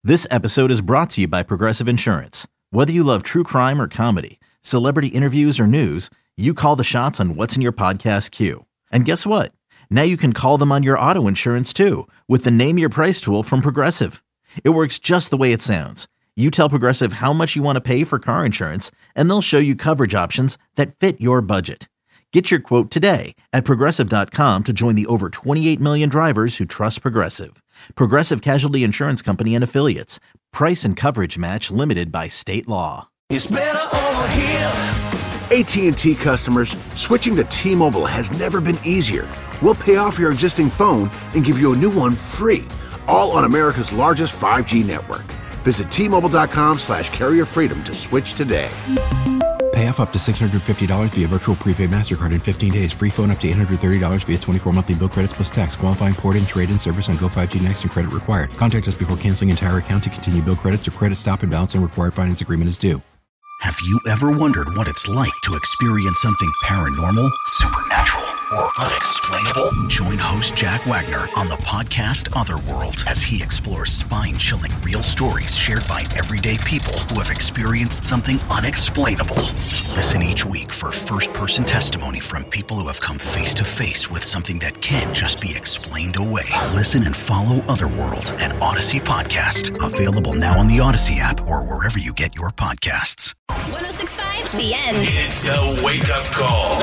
This episode is brought to you by Progressive Insurance. Whether you love true crime or comedy, celebrity interviews or news, you call the shots on what's in your podcast queue. And guess what? Now you can call them on your auto insurance too with the Name Your Price tool from Progressive. It works just the way it sounds. You tell Progressive how much you want to pay for car insurance, and they'll show you coverage options that fit your budget. Get your quote today at Progressive.com to join the over 28 million drivers who trust Progressive. Progressive Casualty Insurance Company and Affiliates. Price and coverage match limited by state law. It's better over here. AT&T customers, switching to T-Mobile has never been easier. We'll pay off your existing phone and give you a new one free, all on America's largest 5G network. Visit T-Mobile.com/carrier freedom to switch today. Pay off up to $650 via virtual prepaid MasterCard in 15 days. Free phone up to $830 via 24 monthly bill credits plus tax. Qualifying port-in, trade-in service on Go 5G Next and credit required. Contact us before canceling entire account to continue bill credits or credit stop and balance and required finance agreement is due. Have you ever wondered what it's like to experience something paranormal, supernatural, or unexplainable? Join host Jack Wagner on the podcast Otherworld as he explores spine-chilling real stories shared by everyday people who have experienced something unexplainable. Listen each week for first-person testimony from people who have come face-to-face with something that can't just be explained away. Listen and follow Otherworld, an Odyssey podcast. Available now on the Odyssey app or wherever you get your podcasts. 106.5, The End. It's the wake-up call.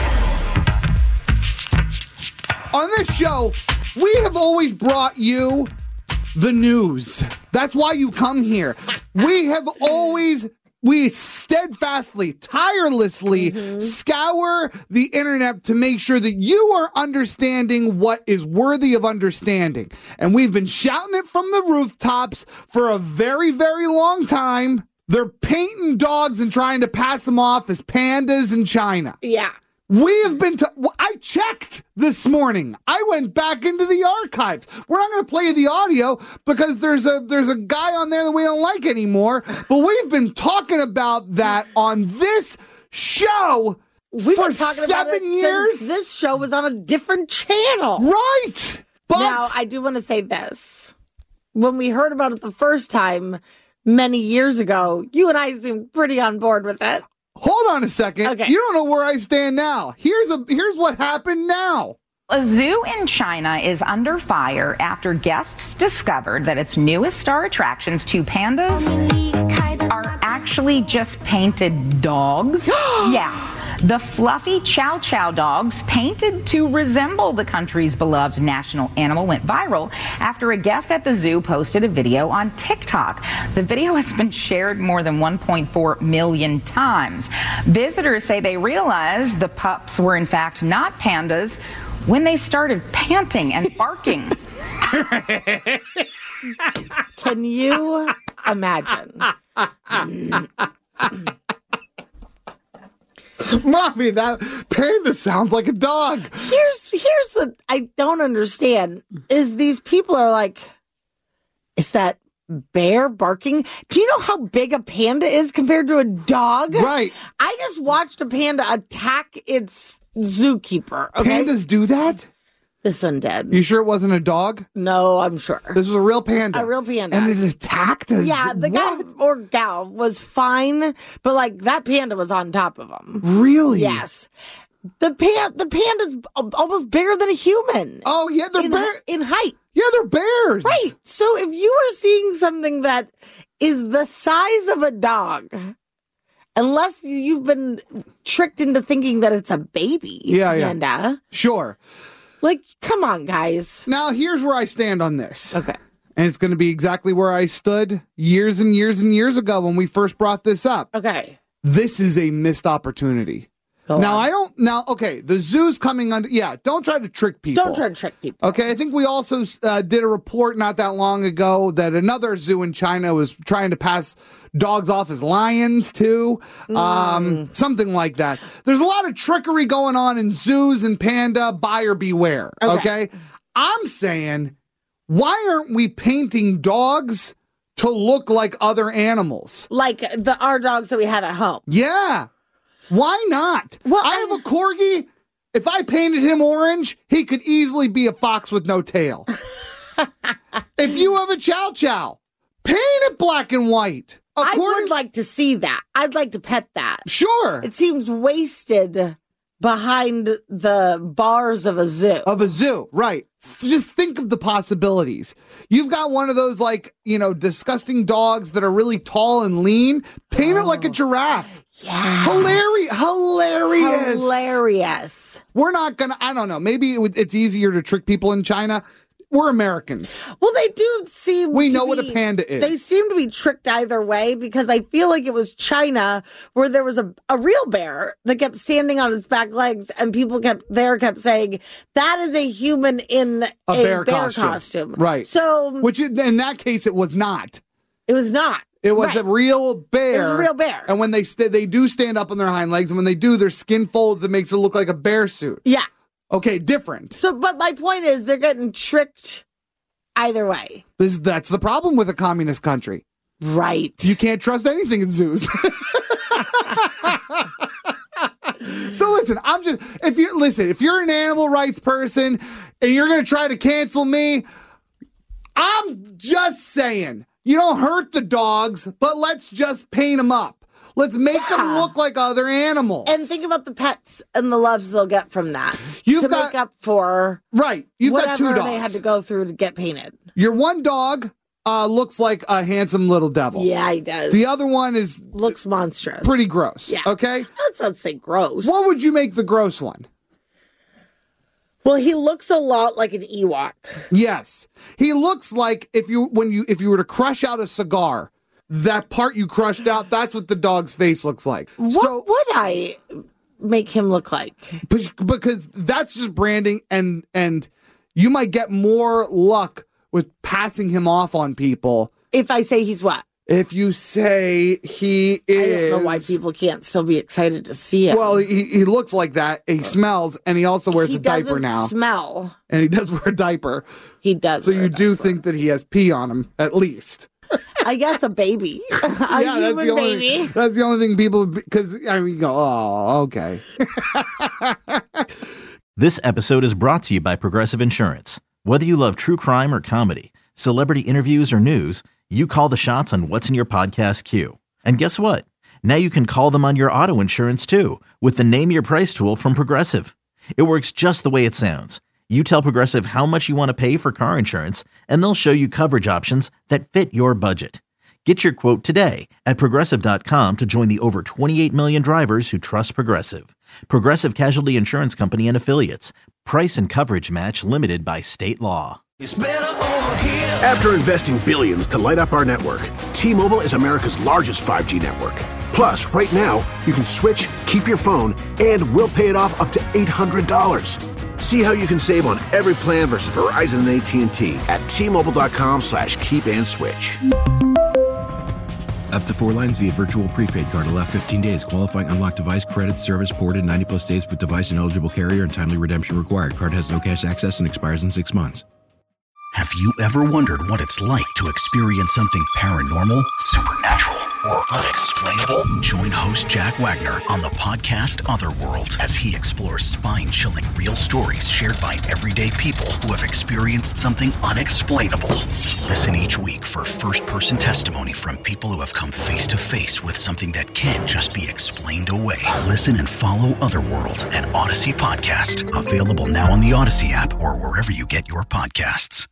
On this show, we have always brought you the news. That's why you come here. We steadfastly, tirelessly scour the internet to make sure that you are understanding what is worthy of understanding. And we've been shouting it from the rooftops for a very, very long time. They're painting dogs and trying to pass them off as pandas in China. Yeah. We have been I checked this morning. I went back into the archives. We're not going to play the audio because there's a guy on there that we don't like anymore. But we've been talking about that on this show for 7 years. This show was on a different channel. Right. But now, I do want to say this. When we heard about it the first time many years ago, you and I seemed pretty on board with it. Hold on a second. Okay. You don't know where I stand now. Here's what happened now. A zoo in China is under fire after guests discovered that its newest star attractions, two pandas, are actually just painted dogs. Yeah. The fluffy Chow Chow dogs, painted to resemble the country's beloved national animal, went viral after a guest at the zoo posted a video on TikTok. The video has been shared more than 1.4 million times. Visitors say they realized the pups were in fact not pandas when they started panting and barking. Can you imagine? Mommy, that panda sounds like a dog. Here's what I don't understand is these people are like, is that bear barking? Do you know how big a panda is compared to a dog? Right. I just watched a panda attack its zookeeper. Okay? Pandas do that? This one did. You sure it wasn't a dog? No, I'm sure. This was a real panda. A real panda. And it attacked us? Yeah, the guy or gal was fine, but like that panda was on top of him. Really? Yes. The panda's almost bigger than a human. Oh, yeah, they're in height. Yeah, they're bears. Right. So if you are seeing something that is the size of a dog, unless you've been tricked into thinking that it's a baby panda. Sure. Like, come on, guys. Now, here's where I stand on this. Okay. And it's going to be exactly where I stood years and years and years ago when we first brought this up. Okay. This is a missed opportunity. The zoo's coming under. Yeah, don't try to trick people. Don't try to trick people. Okay, I think we also did a report not that long ago that another zoo in China was trying to pass dogs off as lions too. Something like that. There's a lot of trickery going on in zoos and panda. Buyer beware. Okay? I'm saying, why aren't we painting dogs to look like other animals? Like our dogs that we have at home. Yeah. Why not? Well, I have a corgi. If I painted him orange, he could easily be a fox with no tail. If you have a Chow Chow, Paint it black and white. I would like to see that. I'd like to pet that. Sure. It seems wasted behind the bars of a zoo. Right. Just think of the possibilities. You've got one of those, like, disgusting dogs that are really tall and lean. Paint it like a giraffe. Yeah. Hilarious. We're not going to, I don't know. Maybe it's easier to trick people in China. We're Americans. Well, they do seem We know what a panda is. They seem to be tricked either way, because I feel like it was China where there was a real bear that kept standing on its back legs, and people kept saying, that is a human in a bear costume. Right. So, which in that case, it was not. It was not. It was a real bear. It was a real bear. And when they do stand up on their hind legs, and when they do, their skin folds and makes it look like a bear suit. Yeah. Okay, different. So, but my point is, they're getting tricked either way. That's the problem with a communist country. Right. You can't trust anything in zoos. So listen, if you're an animal rights person and you're going to try to cancel me, I'm just saying, you don't hurt the dogs, but let's just paint them up. Let's make them look like other animals. And think about the pets and the loves they'll get from that. Make up for You've got 2 dogs. They had to go through to get painted. Your one dog looks like a handsome little devil. Yeah, he does. The other one looks monstrous. Pretty gross. Yeah. Okay? Let's not say gross. What would you make the gross one? Well, he looks a lot like an Ewok. Yes. He looks like if you were to crush out a cigar, that part you crushed out, that's what the dog's face looks like. What would I make him look like? Because that's just branding, and you might get more luck with passing him off on people. If I say he's what? If you say he is... I don't know why people can't still be excited to see him. Well, he looks like that. He smells, and he also wears a diaper now. He doesn't smell. And he does wear a diiper. He does. So you do think that he has pee on him, at least. I guess a baby. That's the only thing people, because you go, oh, okay. This episode is brought to you by Progressive Insurance. Whether you love true crime or comedy, celebrity interviews or news, you call the shots on what's in your podcast queue. And guess what? Now you can call them on your auto insurance too, with the Name Your Price tool from Progressive. It works just the way it sounds. You tell Progressive how much you want to pay for car insurance, and they'll show you coverage options that fit your budget. Get your quote today at Progressive.com to join the over 28 million drivers who trust Progressive. Progressive Casualty Insurance Company and Affiliates. Price and coverage match limited by state law. After investing billions to light up our network, T-Mobile is America's largest 5G network. Plus, right now, you can switch, keep your phone, and we'll pay it off up to $800. See how you can save on every plan versus Verizon and AT&T at T-Mobile.com/keep-and-switch. Up to 4 lines via virtual prepaid card. Allow 15 days. Qualifying unlocked device credit service ported 90+ days with device and eligible carrier and timely redemption required. Card has no cash access and expires in 6 months. Have you ever wondered what it's like to experience something paranormal, supernatural, or unexplainable? Join host Jack Wagner on the podcast Otherworld as he explores spine-chilling real stories shared by everyday people who have experienced something unexplainable. Listen each week for first-person testimony from people who have come face-to-face with something that can't just be explained away. Listen and follow Otherworld, an Odyssey podcast. Available now on the Odyssey app or wherever you get your podcasts.